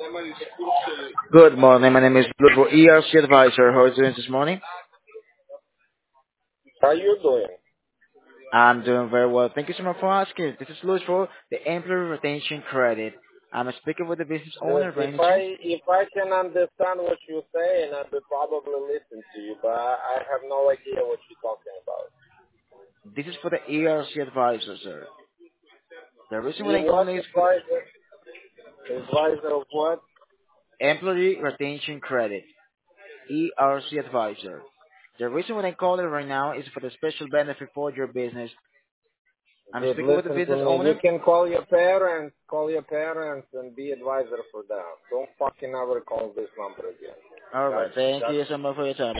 Good morning. My name is Ludwig, ERC advisor. How are you doing this morning? How you doing? I'm doing very well. Thank you so much for asking. This is Louis for the Employee Retention Credit. I'm speaking with the business owner, by If any chance. I can understand what you're saying, I would probably listen to you, but I have no idea what you're talking about. This is for the ERC advisor, sir. The reason why You I'm what calling is for the advisor? Advisor of what? Employee Retention Credit, ERC advisor. The reason why I'm calling right now is for the special benefit for your business. I'm Good. speaking with the Listen to business me. You owner. can call your parents, and be advisor for them. Don't fucking ever call this number again. All right. That's Thank that's you so much for your time.